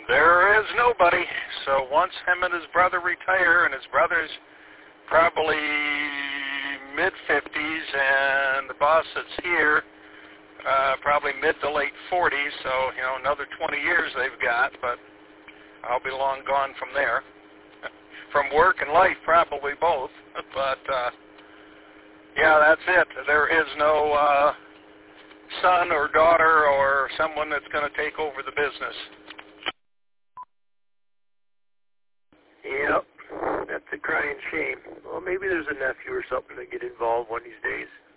There is nobody. So once him and his brother retire, and his brother's probably mid-50s, and the boss that's here probably mid to late 40s, so, another 20 years they've got, but I'll be long gone from there. From work and life, probably both. But, yeah, that's it. There is no son or daughter or someone that's going to take over the business. Yep, that's a crying shame. Well, maybe there's a nephew or something to get involved one of these days.